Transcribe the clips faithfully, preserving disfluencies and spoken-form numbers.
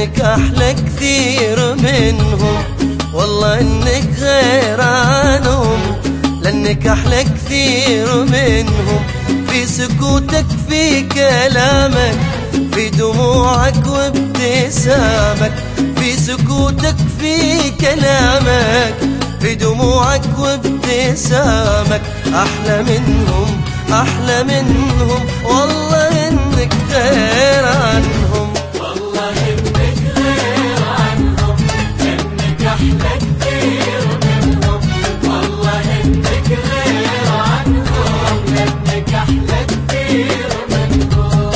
لأنك أحلى كثير منهم، والله إنك غير عنهم، لأنك أحلى كثير منهم. في سكوتك، في كلامك، في دموعك وابتسامك، في سكوتك، في كلامك، في دموعك وابتسامك. أحلى منهم، أحلى منهم، والله إنك غير عنهم. والله إنك غير عنهم، إنك أحلى كثير منهم. والله إنك غير عنهم، إنك أحلى كثير منهم.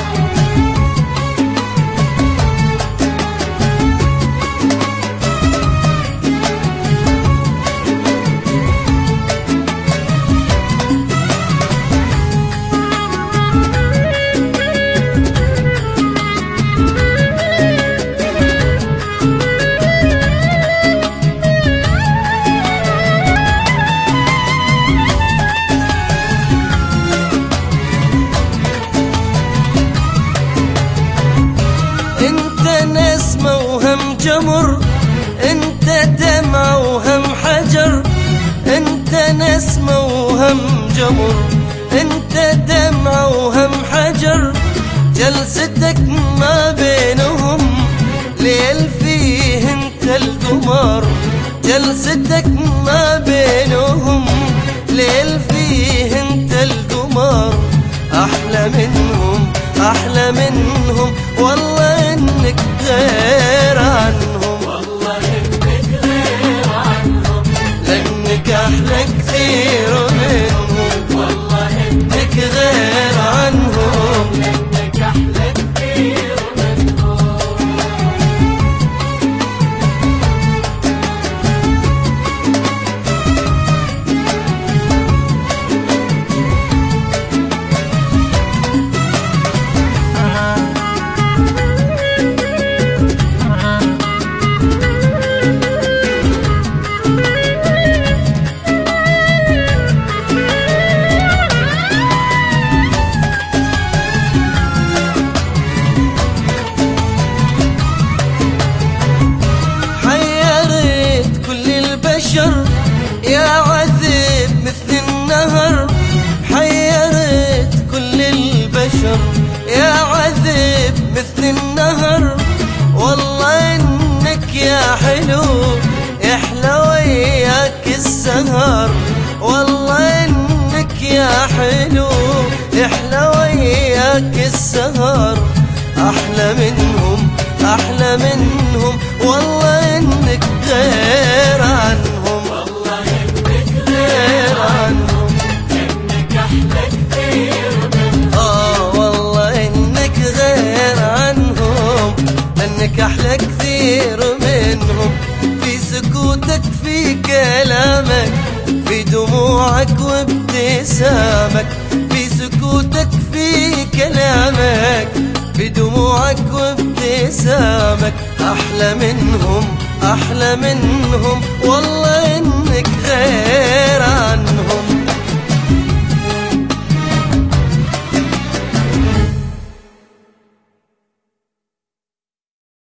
جمر انت دمع وهم حجر، انت نسمة وهم جمر، انت دمع وهم حجر. جلستك ما بينهم ليل فيه انت القمر، جلستك ما بينهم ليل فيه انت القمر. احلى منهم، احلى منهم، والله انك غير عنهم. والله إنك غير عنهم، لأنك أحلى كثير منهم، والله إنك إنك غير عنهم. إنك أحلى كثير منهم. يا عذب مثل النهر، حيرت كل البشر. يا عذب مثل النهر، والله انك يا حلو يحلى وياك السهر. والله انك يا حلو يحلى وياك السهر. احلى منهم، احلى منهم، والله انك غير عنهم. والله إنك غير عنهم، إنك أحلى كثير منهم. آه والله إنك غير عنهم، لأنك أحلى كثير منهم. في سكوتك، في كلامك، في دموعك وابتسامك، في سكوتك، في كلامك، في دموعك وابتسامك. أحلى منهم، أحلى منهم، والله إنك غير